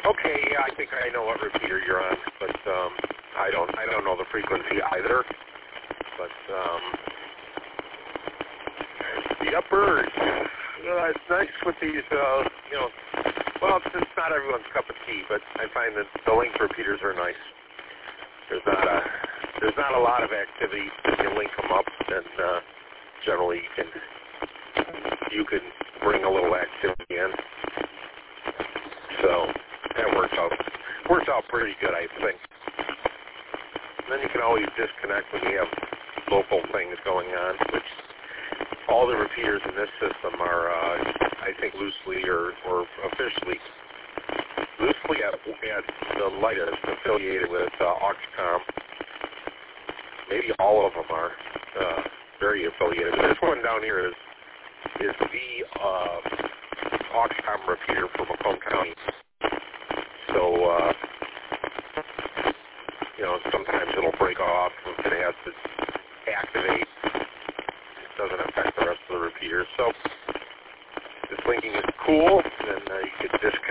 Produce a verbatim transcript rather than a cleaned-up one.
Okay, yeah, I think I know what repeater you're on, but um, I don't I don't know the frequency either. But um, the uppers, uh, it's nice with these, uh, you know, well, it's, it's not everyone's cup of tea, but I find that the link repeaters are nice. There's not a there's not a lot of activity. If you link them up, then uh, generally you can you can bring a little activity in. So that works out works out pretty good, I think. And then you can always disconnect when you have local things going on, which all the repeaters in this system are, uh, I think, loosely or, or officially loosely at, at the lightest affiliated with uh, Auxcom. Maybe all of them are uh, very affiliated. But this one down here is is the uh, Auxcom repeater for Macomb County. So, uh, you know, sometimes it'll break off if it has to activate. It doesn't affect the rest of the repeaters. So this linking is cool, and uh, you can disconnect